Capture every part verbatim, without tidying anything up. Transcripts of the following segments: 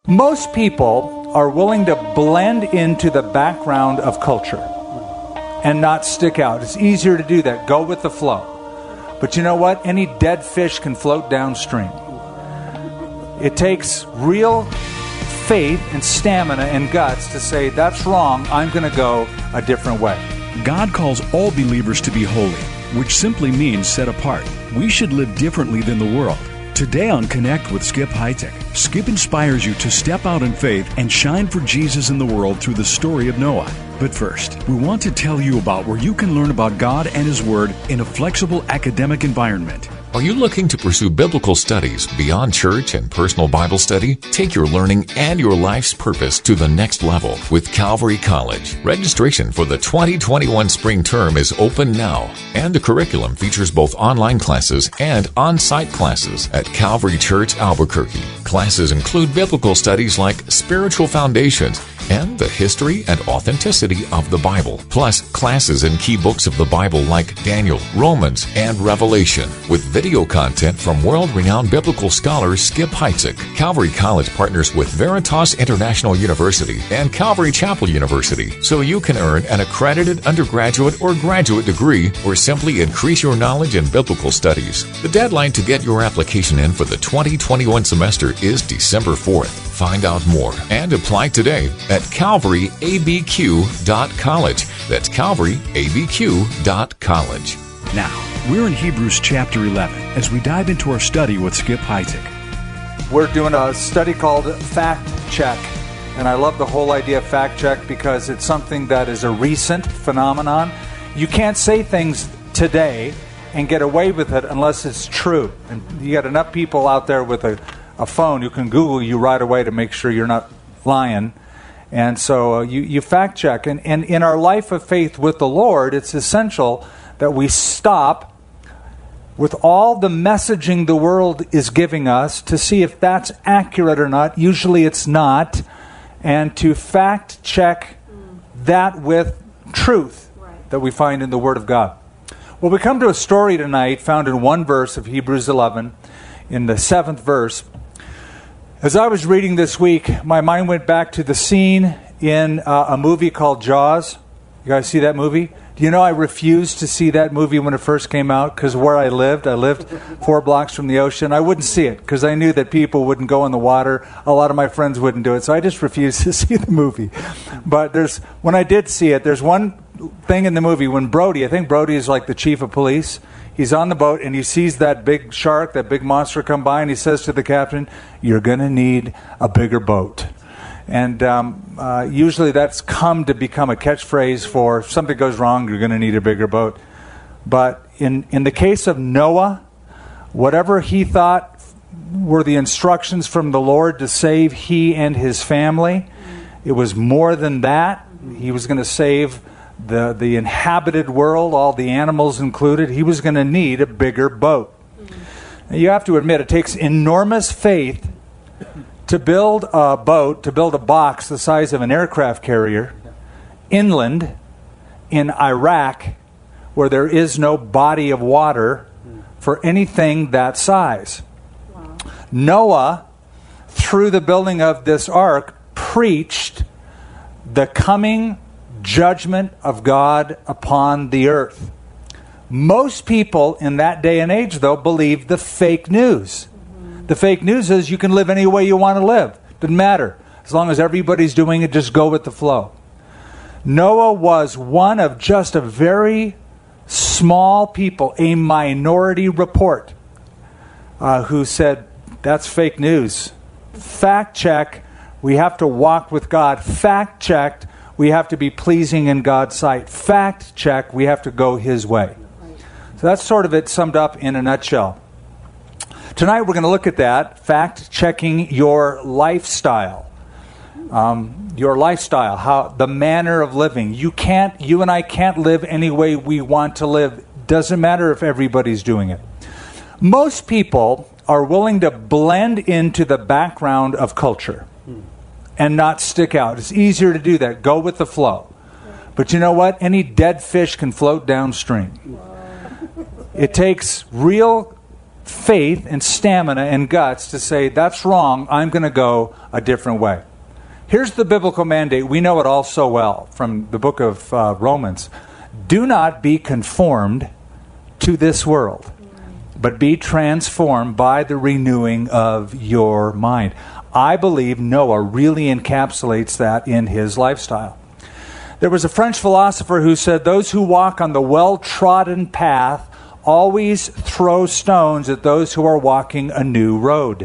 Most people are willing to blend into the background of culture and not stick out. It's easier to do that. Go with the flow. But you know what? Any dead fish can float downstream. It takes real faith and stamina and guts to say, that's wrong, I'm going to go a different way. God calls all believers to be holy, which simply means set apart. We should live differently than the world. Today on Connect with Skip Heitzig, Skip inspires you to step out in faith and shine for Jesus in the world through the story of Noah. But first, we want to tell you about where you can learn about God and His Word in a flexible academic environment. Are you looking to pursue biblical studies beyond church and personal Bible study? Take your learning and your life's purpose to the next level with Calvary College. Registration for the twenty twenty-one spring term is open now, and the curriculum features both online classes and on-site classes at Calvary Church, Albuquerque. Classes include biblical studies like spiritual foundations and the history and authenticity of the Bible, plus classes in key books of the Bible like Daniel, Romans, and Revelation, with video content from world-renowned biblical scholar Skip Heitzig. Calvary College partners with Veritas International University and Calvary Chapel University, so you can earn an accredited undergraduate or graduate degree or simply increase your knowledge in biblical studies. The deadline to get your application in for the twenty twenty-one semester is December fourth. Find out more and apply today at calvary a b q dot college. That's calvary a b q dot college. Now, we're in Hebrews chapter eleven as we dive into our study with Skip Heitzig. We're doing a study called Fact Check. And I love the whole idea of fact check because it's something that is a recent phenomenon. You can't say things today and get away with it unless it's true. And you got enough people out there with a, a phone who can Google you right away to make sure you're not lying. And so uh, you, you fact check. And, and in our life of faith with the Lord, it's essential that we stop with all the messaging the world is giving us to see if that's accurate or not. Usually it's not. And to fact check mm. that with truth right. that we find in the Word of God. Well, we come to a story tonight found in one verse of Hebrews eleven, in the seventh verse. As I was reading this week, my mind went back to the scene in uh, a movie called Jaws. You guys see that movie? Do you know I refused to see that movie when it first came out because where I lived, I lived four blocks from the ocean. I wouldn't see it because I knew that people wouldn't go in the water. A lot of my friends wouldn't do it, so I just refused to see the movie. But there's when I did see it, there's one thing in the movie when Brody, I think Brody is like the chief of police, he's on the boat and he sees that big shark, that big monster come by, and he says to the captain, "You're going to need a bigger boat." And um, uh, usually that's come to become a catchphrase for if something goes wrong, you're going to need a bigger boat. But in, in the case of Noah, whatever he thought were the instructions from the Lord to save he and his family, it was more than that. He was going to save the, the inhabited world, all the animals included. He was going to need a bigger boat. Now, you have to admit, it takes enormous faith to build a boat, to build a box the size of an aircraft carrier, inland, in Iraq, where there is no body of water for anything that size. Wow. Noah, through the building of this ark, preached the coming judgment of God upon the earth. Most people in that day and age, though, believed the fake news. The fake news is you can live any way you want to live. Doesn't matter. As long as everybody's doing it, just go with the flow. Noah was one of just a very small people, a minority report, uh, who said, that's fake news. Fact check, we have to walk with God. Fact checked, we have to be pleasing in God's sight. Fact check, we have to go His way. So that's sort of it summed up in a nutshell. Tonight we're going to look at that, fact-checking your lifestyle. Um, your lifestyle, how the manner of living. You can't, you and I can't live any way we want to live. Doesn't matter if everybody's doing it. Most people are willing to blend into the background of culture and not stick out. It's easier to do that. Go with the flow. But you know what? Any dead fish can float downstream. It takes real faith and stamina and guts to say, that's wrong, I'm going to go a different way. Here's the biblical mandate. We know it all so well from the book of uh, Romans. Do not be conformed to this world, but be transformed by the renewing of your mind. I believe Noah really encapsulates that in his lifestyle. There was a French philosopher who said, those who walk on the well-trodden path always throw stones at those who are walking a new road.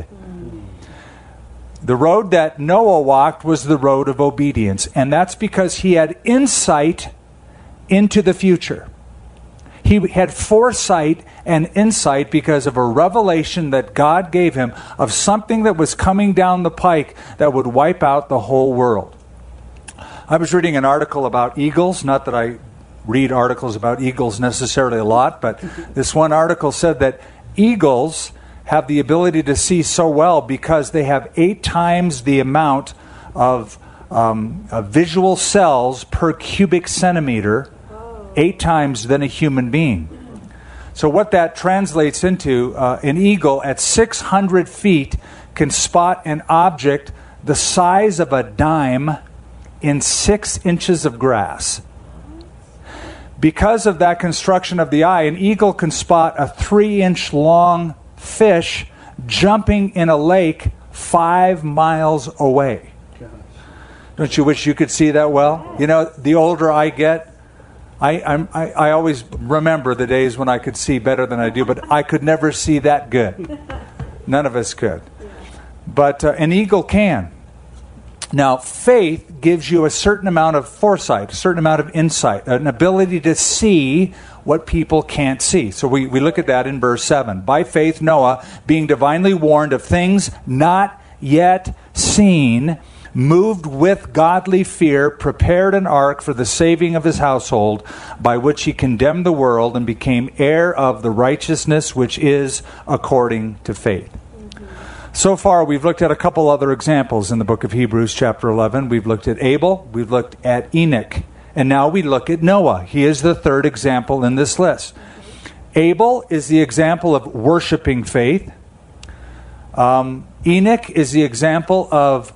The road that Noah walked was the road of obedience, and that's because he had insight into the future. He had foresight and insight because of a revelation that God gave him of something that was coming down the pike that would wipe out the whole world. I was reading an article about eagles, not that I read articles about eagles necessarily a lot, but this one article said that eagles have the ability to see so well because they have eight times the amount of, um, of visual cells per cubic centimeter, eight times than a human being. So what that translates into, uh, an eagle at six hundred feet can spot an object the size of a dime in six inches of grass. Because of that construction of the eye, an eagle can spot a three-inch long fish jumping in a lake five miles away. Don't you wish you could see that well? You know, the older I get, I, I'm, I, I always remember the days when I could see better than I do, but I could never see that good. None of us could. But uh, an eagle can. Now, faith gives you a certain amount of foresight, a certain amount of insight, an ability to see what people can't see. So we, we look at that in verse seven. By faith, Noah, being divinely warned of things not yet seen, moved with godly fear, prepared an ark for the saving of his household, by which he condemned the world and became heir of the righteousness which is according to faith. So far, we've looked at a couple other examples in the book of Hebrews, chapter eleven. We've looked at Abel, we've looked at Enoch, and now we look at Noah. He is the third example in this list. Abel is the example of worshiping faith. Um, Enoch is the example of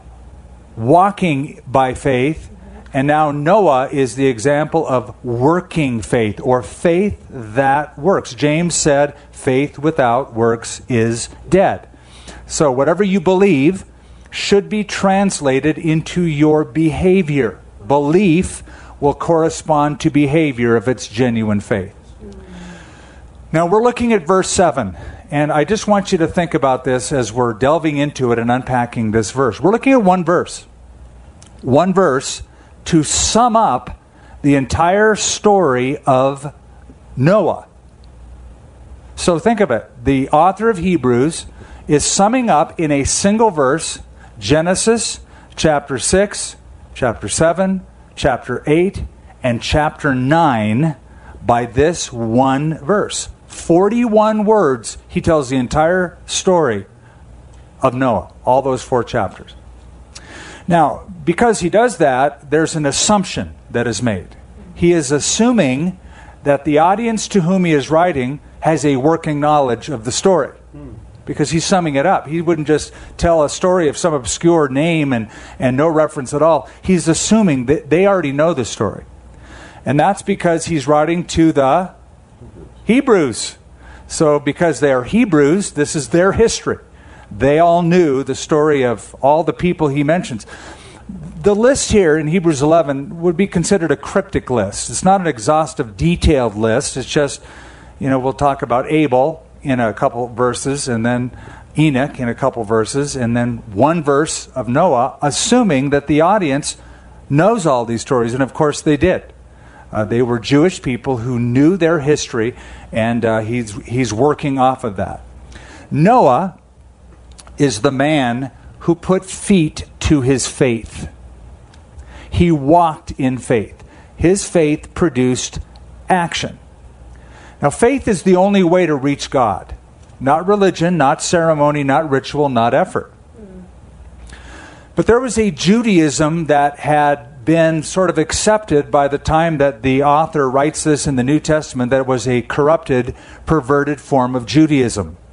walking by faith. And now Noah is the example of working faith, or faith that works. James said, faith without works is dead. So whatever you believe should be translated into your behavior. Belief will correspond to behavior if it's genuine faith. Now we're looking at verse seven, and I just want you to think about this as we're delving into it and unpacking this verse. We're looking at one verse. One verse to sum up the entire story of Noah. So think of it. The author of Hebrews is summing up in a single verse Genesis chapter six, chapter seven, chapter eight, and chapter nine by this one verse. forty-one words, he tells the entire story of Noah, all those four chapters. Now, because he does that, there's an assumption that is made. He is assuming that the audience to whom he is writing has a working knowledge of the story. Because he's summing it up. He wouldn't just tell a story of some obscure name and, and no reference at all. He's assuming that they already know the story. And that's because he's writing to the Hebrews. So because they are Hebrews, this is their history. They all knew the story of all the people he mentions. The list here in Hebrews eleven would be considered a cryptic list. It's not an exhaustive, detailed list. It's just, you know, we'll talk about Abel in a couple verses, and then Enoch in a couple verses, and then one verse of Noah, assuming that the audience knows all these stories. And of course they did. Uh, they were Jewish people who knew their history, and uh, he's, he's working off of that. Noah is the man who put feet to his faith. He walked in faith. His faith produced action. Now, faith is the only way to reach God. Not religion, not ceremony, not ritual, not effort. But there was a Judaism that had been sort of accepted by the time that the author writes this in the New Testament, that it was a corrupted, perverted form of Judaism.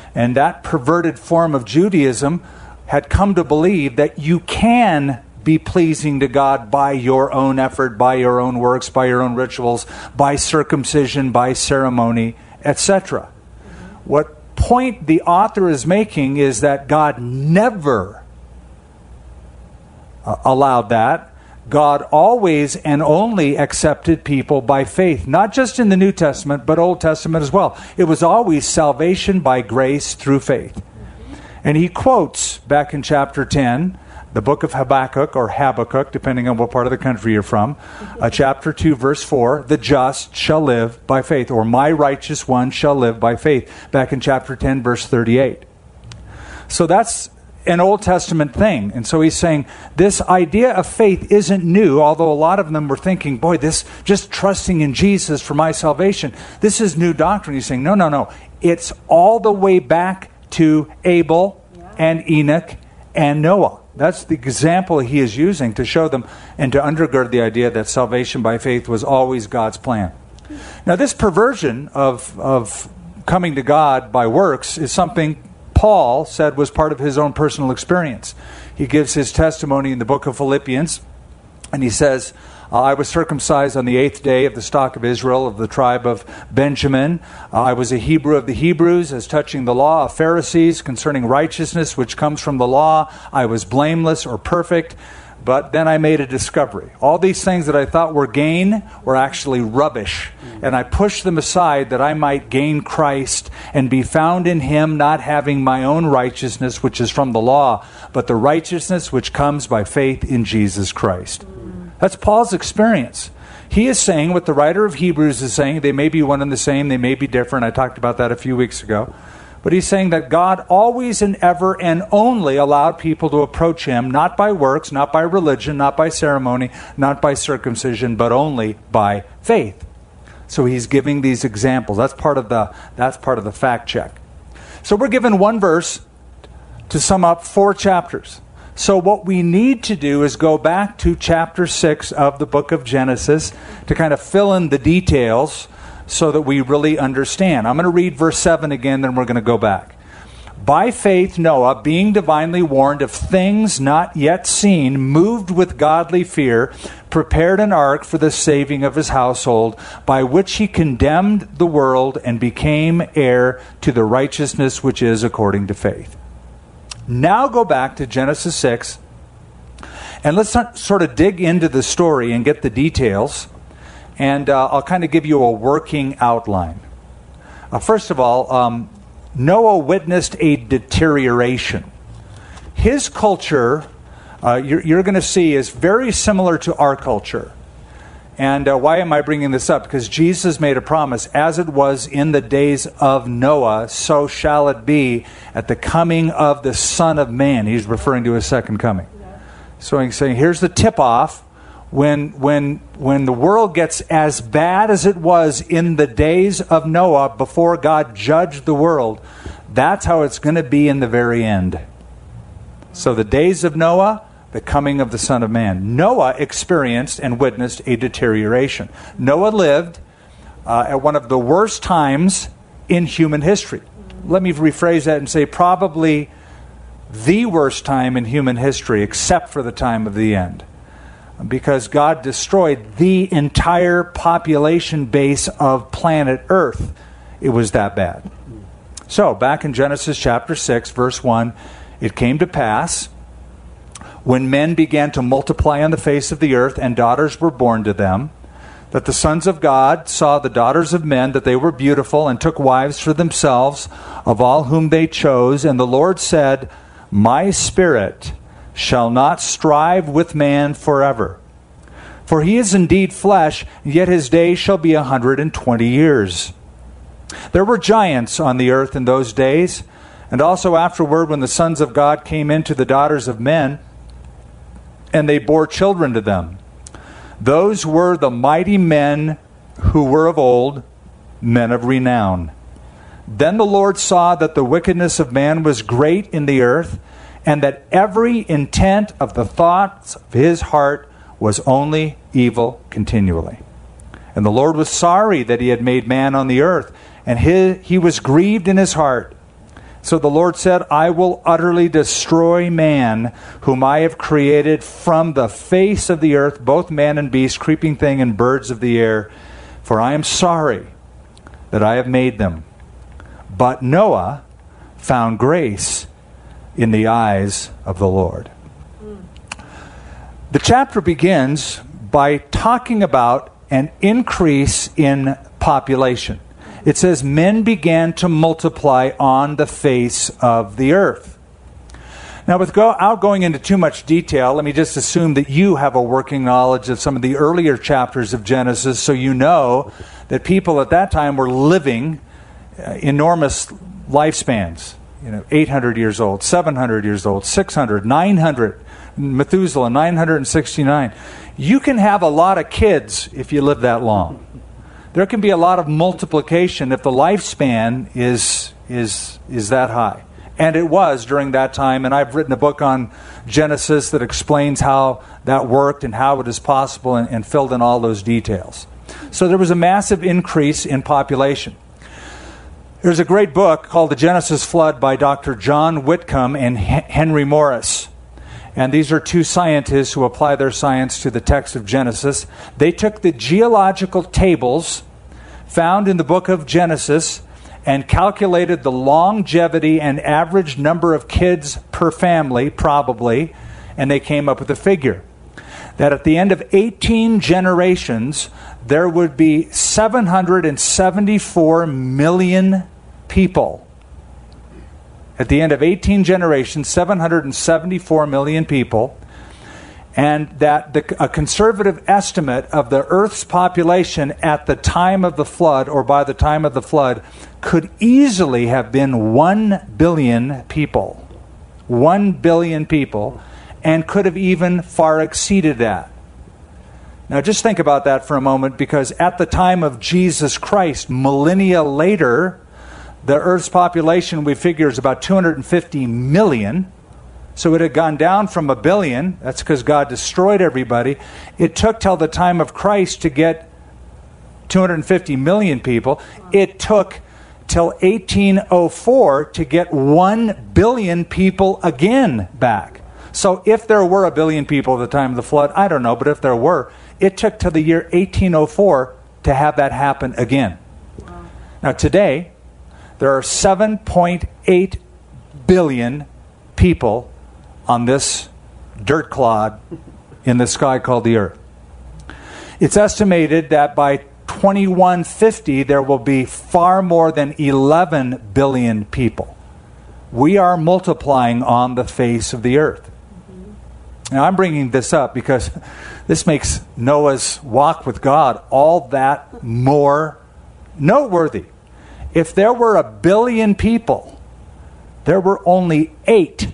And that perverted form of Judaism had come to believe that you can be pleasing to God by your own effort, by your own works, by your own rituals, by circumcision, by ceremony, et cetera. What point the author is making is that God never uh, allowed that. God always and only accepted people by faith, not just in the New Testament, but Old Testament as well. It was always salvation by grace through faith. And he quotes back in chapter ten, the book of Habakkuk, or Habakkuk, depending on what part of the country you're from, uh, chapter two, verse four, the just shall live by faith, or my righteous one shall live by faith, back in chapter ten, verse thirty-eight. So that's an Old Testament thing. And so he's saying this idea of faith isn't new, although a lot of them were thinking, boy, this just trusting in Jesus for my salvation, this is new doctrine. He's saying, no, no, no. It's all the way back to Abel and Enoch and Noah. That's the example he is using to show them and to undergird the idea that salvation by faith was always God's plan. Now, this perversion of, of coming to God by works is something Paul said was part of his own personal experience. He gives his testimony in the book of Philippians, and he says, Uh, I was circumcised on the eighth day of the stock of Israel, of the tribe of Benjamin. Uh, I was a Hebrew of the Hebrews, as touching the law of Pharisees, concerning righteousness which comes from the law. I was blameless or perfect. But then I made a discovery. All these things that I thought were gain were actually rubbish. And I pushed them aside that I might gain Christ and be found in him, not having my own righteousness, which is from the law, but the righteousness which comes by faith in Jesus Christ. That's Paul's experience. He is saying what the writer of Hebrews is saying. They may be one and the same. They may be different. I talked about that a few weeks ago. But he's saying that God always and ever and only allowed people to approach him, not by works, not by religion, not by ceremony, not by circumcision, but only by faith. So he's giving these examples. That's part of the, that's part of the fact check. So we're given one verse to sum up four chapters. So what we need to do is go back to chapter six of the book of Genesis to kind of fill in the details so that we really understand. I'm going to read verse seven again, then we're going to go back. By faith Noah, being divinely warned of things not yet seen, moved with godly fear, prepared an ark for the saving of his household, by which he condemned the world and became heir to the righteousness which is according to faith. Now go back to Genesis six, and let's not sort of dig into the story and get the details, and uh, I'll kind of give you a working outline. Uh, first of all, um, Noah witnessed a deterioration. His culture, uh, you're, you're going to see, is very similar to our culture. And uh, why am I bringing this up? Because Jesus made a promise, as it was in the days of Noah, so shall it be at the coming of the Son of Man. He's referring to his second coming. So he's saying, here's the tip-off. When, when, when the world gets as bad as it was in the days of Noah before God judged the world, that's how it's going to be in the very end. So the days of Noah, the coming of the Son of Man. Noah experienced and witnessed a deterioration. Noah lived uh, at one of the worst times in human history. Let me rephrase that and say probably the worst time in human history, except for the time of the end. Because God destroyed the entire population base of planet Earth. It was that bad. So, back in Genesis chapter six, verse one, it came to pass, when men began to multiply on the face of the earth, and daughters were born to them, that the sons of God saw the daughters of men, that they were beautiful, and took wives for themselves, of all whom they chose. And the Lord said, My spirit shall not strive with man forever. For he is indeed flesh, yet his days shall be a hundred and twenty years. There were giants on the earth in those days, and also afterward when the sons of God came into the daughters of men, and they bore children to them. Those were the mighty men who were of old, men of renown. Then the Lord saw that the wickedness of man was great in the earth, and that every intent of the thoughts of his heart was only evil continually. And the Lord was sorry that he had made man on the earth, and he, he was grieved in his heart. So the Lord said, I will utterly destroy man, whom I have created from the face of the earth, both man and beast, creeping thing, and birds of the air. For I am sorry that I have made them. But Noah found grace in the eyes of the Lord. The chapter begins by talking about an increase in population. It says, men began to multiply on the face of the earth. Now, without going into too much detail, let me just assume that you have a working knowledge of some of the earlier chapters of Genesis, so you know that people at that time were living uh, enormous lifespans. You know, eight hundred years old, seven hundred years old, six hundred, nine hundred, Methuselah, nine hundred sixty-nine. You can have a lot of kids if you live that long. There can be a lot of multiplication if the lifespan is is is that high. And it was during that time, and I've written a book on Genesis that explains how that worked and how it is possible, and, and filled in all those details. So there was a massive increase in population. There's a great book called The Genesis Flood by Doctor John Whitcomb and Henry Morris. And these are two scientists who apply their science to the text of Genesis. They took the geological tables found in the book of Genesis and calculated the longevity and average number of kids per family, probably, and they came up with a figure that at the end of eighteen generations, there would be seven hundred seventy-four million people. At the end of eighteen generations, seven hundred seventy-four million people, and that the, a conservative estimate of the Earth's population at the time of the flood, or by the time of the flood, could easily have been one billion people. One billion people, and could have even far exceeded that. Now just think about that for a moment, because at the time of Jesus Christ, millennia later, the Earth's population, we figure, is about two hundred fifty million. So it had gone down from a billion. That's because God destroyed everybody. It took till the time of Christ to get two hundred fifty million people. It took till eighteen oh four to get one billion people again back. So if there were a billion people at the time of the flood, I don't know, but if there were, it took till the year eighteen oh four to have that happen again. Wow. Now today, there are seven point eight billion people on this dirt clod in the sky called the earth. It's estimated that by twenty-one fifty there will be far more than eleven billion people. We are multiplying on the face of the earth. Mm-hmm. Now I'm bringing this up because this makes Noah's walk with God all that more noteworthy. If there were a billion people, there were only eight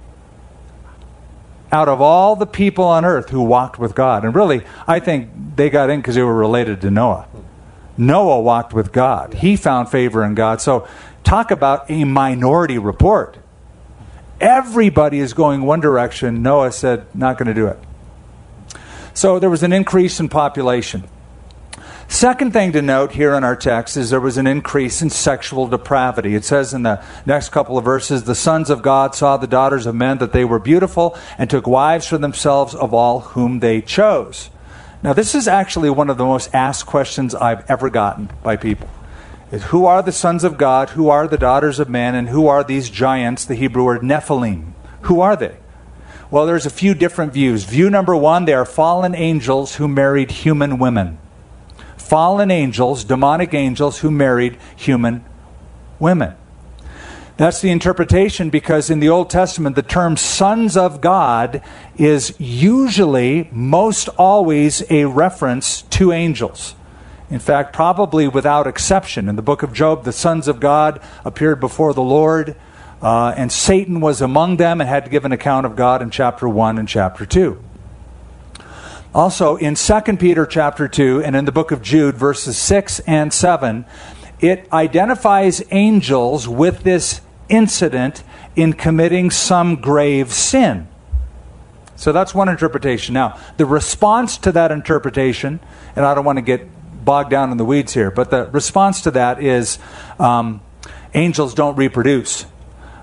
out of all the people on earth who walked with God. And really, I think they got in because they were related to Noah. Noah walked with God. He found favor in God. So talk about a minority report. Everybody is going one direction. Noah said, not going to do it. So there was an increase in population. Second thing to note here in our text is there was an increase in sexual depravity. It says in the next couple of verses, the sons of God saw the daughters of men that they were beautiful and took wives for themselves of all whom they chose. Now this is actually one of the most asked questions I've ever gotten by people. Is who are the sons of God? Who are the daughters of men? And who are these giants, the Hebrew word Nephilim? Who are they? Well, there's a few different views. View number one, they are fallen angels who married human women. Fallen angels, demonic angels who married human women. That's the interpretation, because in the Old Testament, the term sons of God is usually, most always, a reference to angels. In fact, probably without exception. In the book of Job, the sons of God appeared before the Lord, uh, and Satan was among them and had to give an account of God in chapter one and chapter two. Also, in Second Peter chapter two and in the book of Jude, verses six and seven, it identifies angels with this incident in committing some grave sin. So that's one interpretation. Now, the response to that interpretation, and I don't want to get bogged down in the weeds here, but the response to that is um, angels don't reproduce.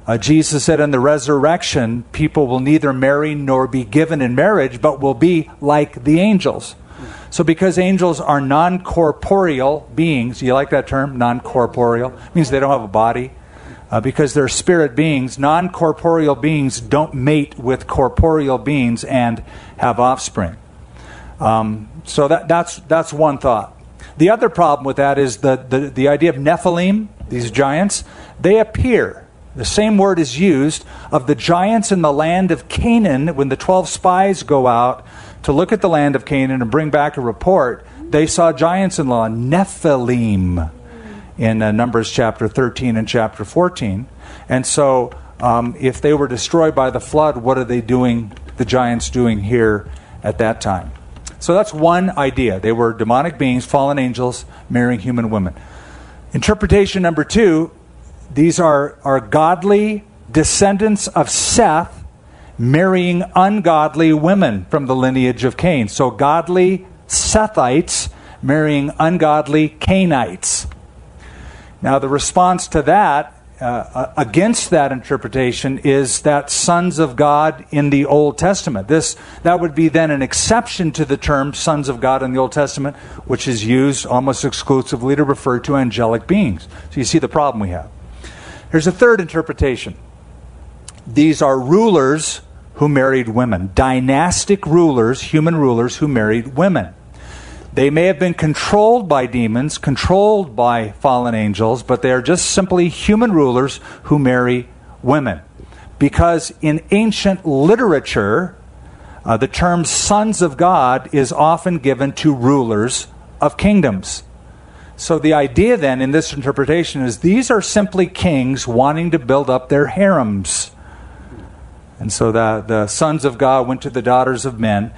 Uh, Jesus said in the resurrection, people will neither marry nor be given in marriage, but will be like the angels. So because angels are non-corporeal beings, you like that term, non-corporeal? It means they don't have a body. Uh, because they're spirit beings, non-corporeal beings don't mate with corporeal beings and have offspring. Um, so that, that's that's one thought. The other problem with that is the, the, the idea of Nephilim, these giants, they appear. The same word is used of the giants in the land of Canaan. When the twelve spies go out to look at the land of Canaan and bring back a report, they saw giants in the land, Nephilim, in uh, Numbers chapter thirteen and chapter fourteen. And so um, if they were destroyed by the flood, what are they doing, the giants doing here at that time? So that's one idea. They were demonic beings, fallen angels, marrying human women. Interpretation number two, these are, are godly descendants of Seth marrying ungodly women from the lineage of Cain. So godly Sethites marrying ungodly Cainites. Now the response to that, uh, against that interpretation, is that sons of God in the Old Testament. This that would be then an exception to the term sons of God in the Old Testament, which is used almost exclusively to refer to angelic beings. So you see the problem we have. Here's a third interpretation. These are rulers who married women, dynastic rulers, human rulers who married women. They may have been controlled by demons, controlled by fallen angels, but they are just simply human rulers who marry women. Because in ancient literature, uh, the term sons of God is often given to rulers of kingdoms. So the idea then in this interpretation is these are simply kings wanting to build up their harems. And so the, the sons of God went to the daughters of men.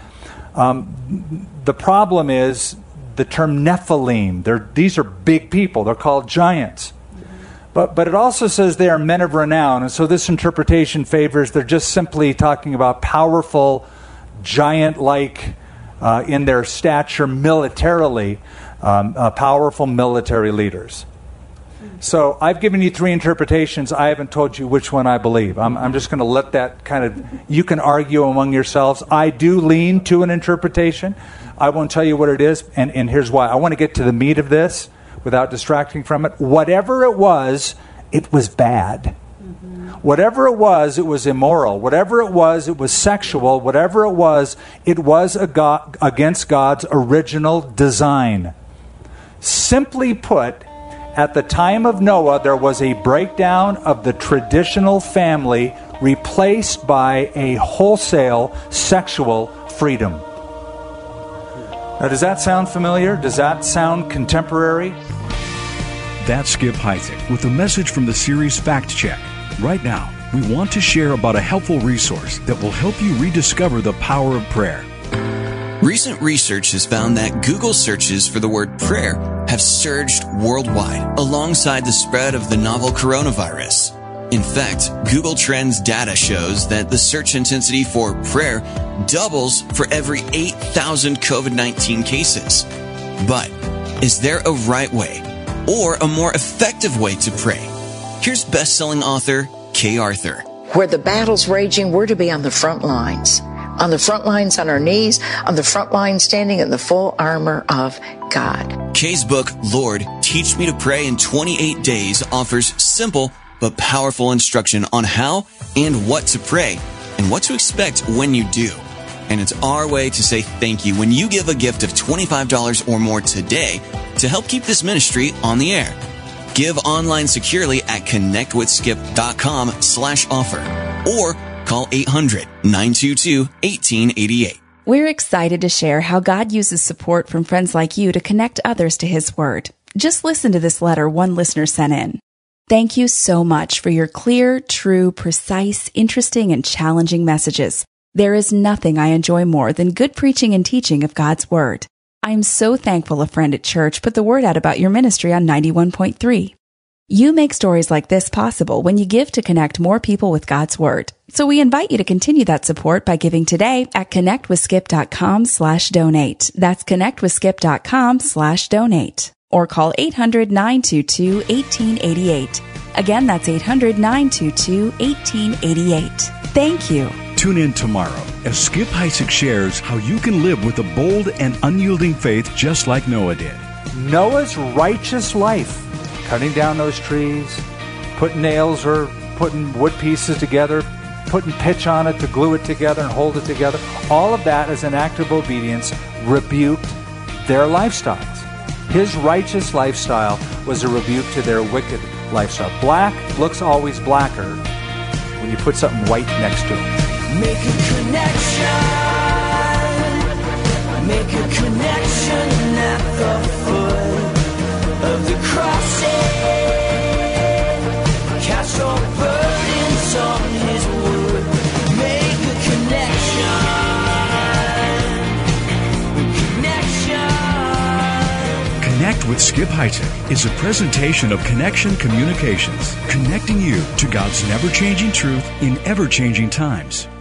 Um, the problem is the term Nephilim. They're, these are big people. They're called giants. But but it also says they are men of renown. And so this interpretation favors they're just simply talking about powerful, giant-like uh, in their stature militarily, um, uh, powerful military leaders. So I've given you three interpretations. I haven't told you which one I believe. I'm, I'm just going to let that kind of, you can argue among yourselves. I do lean to an interpretation. I won't tell you what it is, and, and here's why. I want to get to the meat of this without distracting from it. Whatever it was, it was bad. Mm-hmm. Whatever it was, it was immoral. Whatever it was, it was sexual. Whatever it was, it was a God, against God's original design. Simply put, at the time of Noah, there was a breakdown of the traditional family replaced by a wholesale sexual freedom. Now, does that sound familiar? Does that sound contemporary? That's Skip Heitzig with a message from the series Fact Check. Right now, we want to share about a helpful resource that will help you rediscover the power of prayer. Recent research has found that Google searches for the word prayer have surged worldwide alongside the spread of the novel coronavirus. In fact, Google Trends data shows that the search intensity for prayer doubles for every eight thousand covid nineteen cases. But is there a right way or a more effective way to pray? Here's best-selling author Kay Arthur. Where the battle's raging, we're to be on the front lines. On the front lines, on our knees, on the front lines, standing in the full armor of God. Kay's book, Lord, Teach Me to Pray in twenty-eight days, offers simple but powerful instruction on how and what to pray and what to expect when you do. And it's our way to say thank you when you give a gift of twenty-five dollars or more today to help keep this ministry on the air. Give online securely at connectwithskip.com slash offer or call eight hundred, nine two two, one eight eight eight. We're excited to share how God uses support from friends like you to connect others to His Word. Just listen to this letter one listener sent in. Thank you so much for your clear, true, precise, interesting, and challenging messages. There is nothing I enjoy more than good preaching and teaching of God's Word. I'm so thankful a friend at church put the word out about your ministry on ninety-one point three. You make stories like this possible when you give to connect more people with God's Word. So we invite you to continue that support by giving today at connectwithskip.com slash donate. That's connectwithskip.com slash donate. Or call eight hundred, nine two two, one eight eight eight. Again, that's eight hundred, nine two two, one eight eight eight. Thank you. Tune in tomorrow as Skip Heitzig shares how you can live with a bold and unyielding faith just like Noah did. Noah's righteous life, cutting down those trees, putting nails or putting wood pieces together, putting pitch on it to glue it together and hold it together, all of that as an act of obedience rebuked their lifestyles. His righteous lifestyle was a rebuke to their wicked lifestyle. Black looks always blacker when you put something white next to it. Make a connection. Make a connection at the foot of the crossing. Cast your burdens on his wood. Make a connection. Connection. Connect with Skip Heitzig is a presentation of Connection Communications, connecting you to God's never-changing truth in ever-changing times.